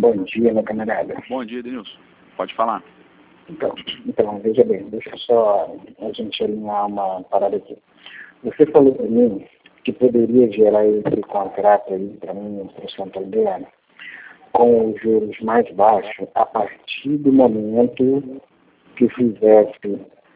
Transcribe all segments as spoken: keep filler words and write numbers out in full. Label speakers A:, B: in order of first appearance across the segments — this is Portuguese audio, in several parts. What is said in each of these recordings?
A: Bom dia, meu camarada.
B: Bom dia, Denilson. Pode falar.
A: Então, então, veja bem, deixa só a gente alinhar uma parada aqui. Você falou para mim que poderia gerar esse contrato aí para mim, para o Santander, com os juros mais baixos, a partir do momento que fizesse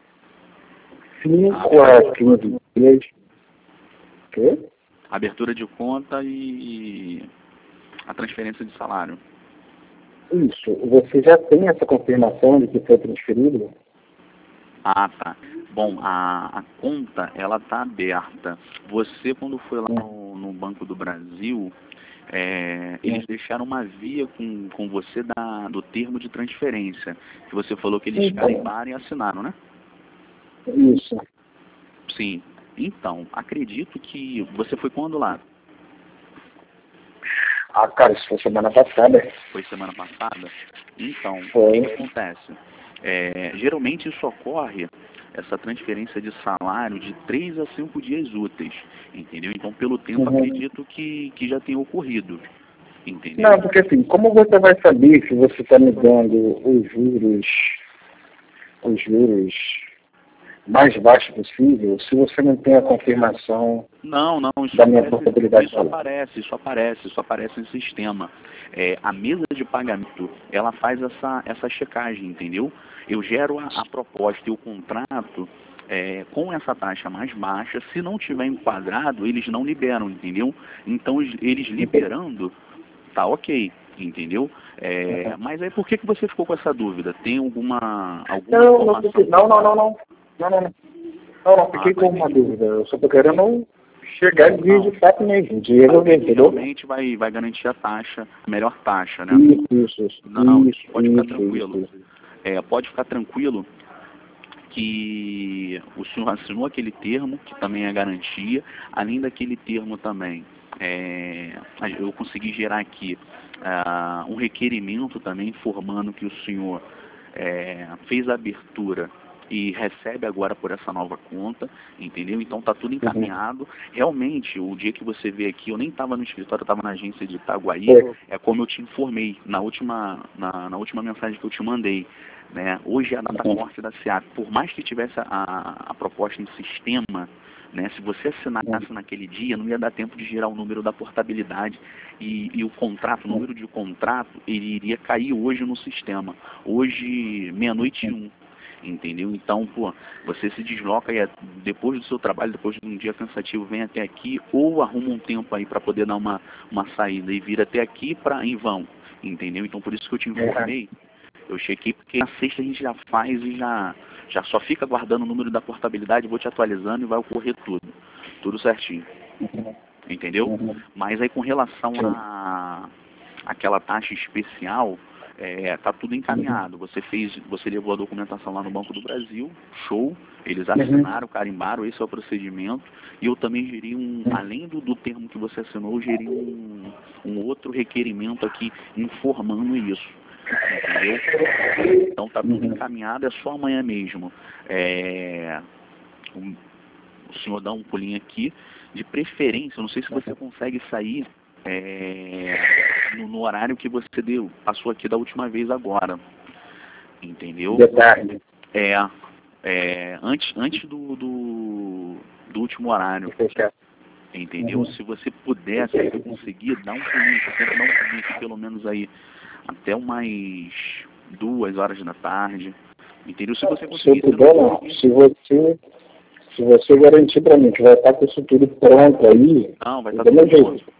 A: cinco a quinze dias. Quê?
B: Abertura de conta e a transferência de salário.
A: Isso. Você já tem essa confirmação de que foi transferido?
B: Ah, tá. Bom, a, a conta, ela tá aberta. Você, quando foi lá no, no Banco do Brasil, é, eles deixaram uma via com, com você da, do termo de transferência, que você falou que eles
A: Então.
B: carimbaram e assinaram, né?
A: Isso.
B: Sim. Então, acredito que... Você foi quando lá?
A: Ah, cara, isso foi semana passada.
B: Foi semana passada? Então,
A: Foi.
B: o que, que acontece? É, geralmente isso ocorre, essa transferência de salário, de três a cinco dias úteis, entendeu? Então, pelo tempo,
A: Uhum.
B: acredito que, que já tenha ocorrido, entendeu?
A: Não, porque assim, como você vai saber se você está me dando os juros, os juros mais baixos possível, se você não tem a confirmação
B: Não, não, isso
A: da minha
B: aparece,
A: portabilidade
B: isso
A: de salário?
B: aparece, isso aparece, isso aparece no sistema. É, a mesa de pagamento, ela faz essa, essa checagem, entendeu? Eu gero a, a proposta e o contrato é, com essa taxa mais baixa. Se não tiver enquadrado, eles não liberam, entendeu? Então, eles eles liberando, tá ok, entendeu? É, mas aí por que, que você ficou com essa dúvida? Tem alguma, alguma
A: Não, não,
B: informação?
A: fiquei- não, não, não, não, não, não, não, não, não, fiquei
B: Ah, tá,
A: com uma
B: entendi.
A: dúvida. Eu só tô querendo chegar de,
B: Não.
A: de fato mesmo, de resolver, entendeu?
B: Realmente vai, vai garantir a taxa, a melhor taxa, né?
A: Isso, isso, isso,
B: Não,
A: isso,
B: pode ficar
A: isso,
B: tranquilo.
A: isso, isso.
B: É, pode ficar tranquilo que o senhor assinou aquele termo, que também é garantia. Além daquele termo também, é, eu consegui gerar aqui ah, um requerimento também informando que o senhor é, fez a abertura e recebe agora por essa nova conta, entendeu? Então tá tudo encaminhado. Realmente, o dia que você veio aqui, eu nem estava no escritório, eu estava na agência de Itaguaí, é como eu te informei na última, na, na última mensagem que eu te mandei. Né? Hoje é a data corte da SEAP. Por mais que tivesse a, a proposta em sistema, né? Se você assinasse naquele dia, não ia dar tempo de gerar o número da portabilidade e, e o contrato, o número de contrato, ele iria cair hoje no sistema. Hoje, meia-noite e um. Entendeu? Então, pô, você se desloca e depois do seu trabalho, depois de um dia cansativo, vem até aqui ou arruma um tempo aí para poder dar uma, uma saída e vir até aqui pra, em vão. Entendeu? Então, por isso que eu te informei. Eu chequei porque na sexta a gente já faz e já, já só fica guardando o número da portabilidade, vou te atualizando e vai ocorrer tudo. Tudo certinho. Entendeu? Mas aí com relação a aquela taxa especial, é, tá tudo encaminhado. Você fez, você levou a documentação lá no Banco do Brasil, show, eles assinaram, carimbaram, esse é o procedimento. E eu também geri um, além do, do termo que você assinou, eu geri um, um outro requerimento aqui informando isso. Entendeu? Então tá tudo encaminhado, é só amanhã mesmo. É, o, o senhor dá um pulinho aqui, de preferência, eu não sei se você consegue sair é, no, no horário que você deu, passou aqui da última vez agora. Entendeu?
A: De tarde.
B: É, é antes, antes do, do, do último horário. Entendeu?
A: Uhum.
B: Se você puder, se você conseguir, dá um pulinho, tenta dar um pulinho aqui pelo menos aí até umas duas horas da tarde, entendeu? Se você
A: Se
B: conseguir...
A: eu puder, não. Se você, se você garantir para mim que vai estar com isso tudo pronto aí,
B: Não, vai estar
A: do meu
B: tudo pronto.
A: jeito.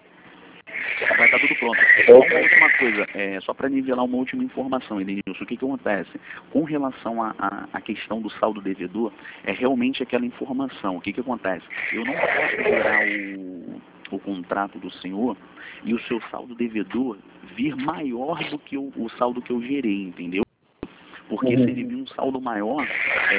B: Vai estar tudo pronto. Só uma última coisa, é, só para nivelar uma última informação, Edenilson, o que que acontece? Com relação à questão do saldo devedor, é realmente aquela informação. O que que acontece? Eu não posso gerar o, o contrato do senhor e o seu saldo devedor vir maior do que o, o saldo que eu gerei, entendeu? Porque
A: Uhum.
B: se ele vir um saldo maior,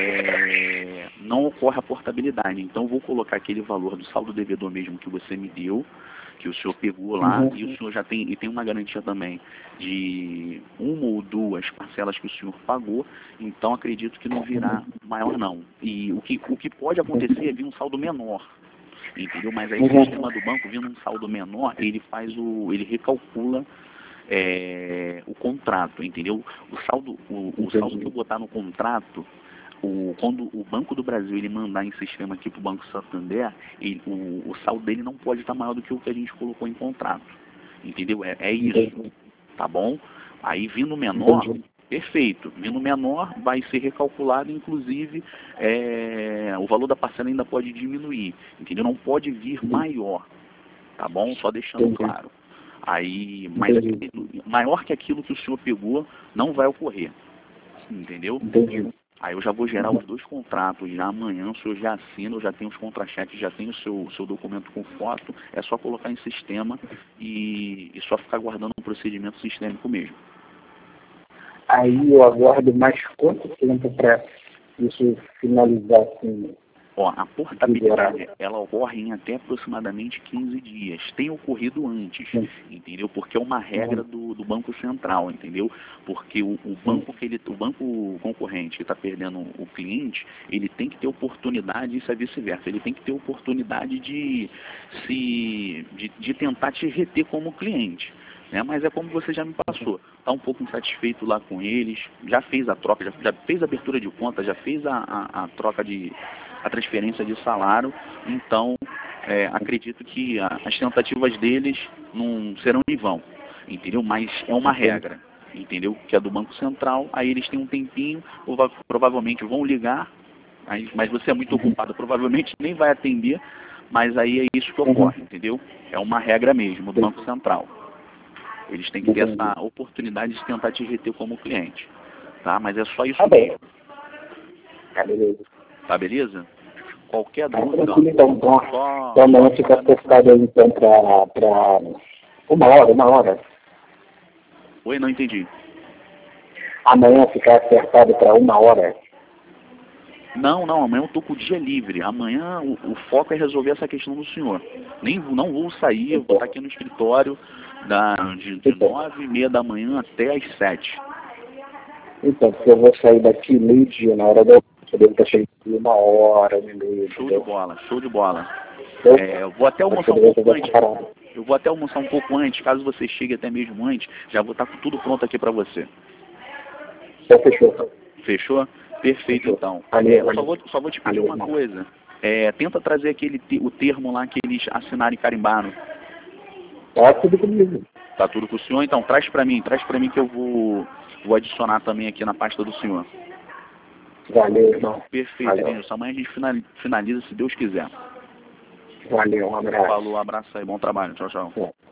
B: é, não ocorre a portabilidade. Então eu vou colocar aquele valor do saldo devedor mesmo que você me deu, que o senhor pegou lá,
A: Uhum.
B: e o senhor já tem, e tem uma garantia também de uma ou duas parcelas que o senhor pagou, então acredito que não virá maior não. E o que, o que pode acontecer é vir um saldo menor. Entendeu? Mas aí o
A: Uhum.
B: sistema do banco, vindo um saldo menor, ele faz o. ele recalcula é, o contrato, entendeu? O saldo, o, o saldo que eu botar no contrato, o, quando o Banco do Brasil ele mandar em sistema aqui para o Banco Santander, ele, o, o saldo dele não pode estar maior do que o que a gente colocou em contrato, entendeu? É, é isso, tá bom? Aí vindo menor, perfeito, vindo menor vai ser recalculado, inclusive é, o valor da parcela ainda pode diminuir, entendeu? Não pode vir maior, tá bom? Só deixando claro. Aí, mas aquele, maior que aquilo que o senhor pegou não vai ocorrer, entendeu?
A: Entendi.
B: Aí eu já vou gerar os dois contratos, já amanhã o senhor já assina, eu já tenho os contra-cheques, já tenho o seu, seu documento com foto, é só colocar em sistema e, e só ficar guardando um procedimento sistêmico mesmo.
A: Aí eu aguardo mais quanto tempo para isso finalizar assim?
B: Ó, a portabilidade, ela ocorre em até aproximadamente quinze dias. Tem ocorrido antes,
A: Sim.
B: entendeu? Porque é uma regra do, do Banco Central, entendeu? Porque o, o banco que ele, o banco concorrente que está perdendo o cliente, ele tem que ter oportunidade, isso é vice-versa, ele tem que ter oportunidade de se de, de tentar te reter como cliente. Né? Mas é como você já me passou, está um pouco insatisfeito lá com eles, já fez a troca, já, já fez a abertura de conta, já fez a, a, a troca de a transferência de salário, então é, acredito que a, as tentativas deles não serão em vão, entendeu? Mas é uma regra, entendeu? Que é do Banco Central, aí eles têm um tempinho, prova provavelmente vão ligar, aí, mas você é muito ocupado, provavelmente nem vai atender, mas aí é isso que ocorre, entendeu? É uma regra mesmo do Banco Central. Eles têm que ter essa oportunidade de tentar te reter como cliente, tá? Mas é só isso
A: tá
B: mesmo.
A: Tá, beleza.
B: Tá beleza? Qualquer
A: Tá
B: dúvida,
A: tranquilo, então. Então,
B: só...
A: então amanhã fica acertado aí, então, para pra uma hora, uma hora.
B: Oi, não entendi.
A: Amanhã ficar acertado para uma hora.
B: Não, não, amanhã eu tô com o dia livre. Amanhã o, o foco é resolver essa questão do senhor. Nem, não vou sair, eu vou estar aqui no escritório da, de, de nove e meia da manhã até às sete.
A: Então, porque eu vou sair daqui meio-dia, na hora da... Eu devo estar chegando uma hora, uma e meia.
B: Show de bola, show de bola.
A: Então,
B: É, eu vou até almoçar um pouco antes. Eu vou até almoçar um pouco antes, caso você chegue até mesmo antes, já vou estar com tudo pronto aqui para você.
A: Então, fechou.
B: Fechou? Perfeito, fechou. Então.
A: Valeu,
B: é, eu só vou, só vou te pedir valeu, uma irmão. coisa. É, tenta trazer aquele te, o termo lá que eles assinaram e carimbaram.
A: Tá tudo comigo.
B: Tá tudo com o senhor? Então, traz para mim, traz para mim que eu vou, vou adicionar também aqui na pasta do senhor.
A: Valeu, irmão.
B: Perfeito, Denilson. Amanhã a gente finaliza, se Deus quiser.
A: Valeu, um abraço.
B: Falou, abraço aí, bom trabalho. Tchau, tchau. É.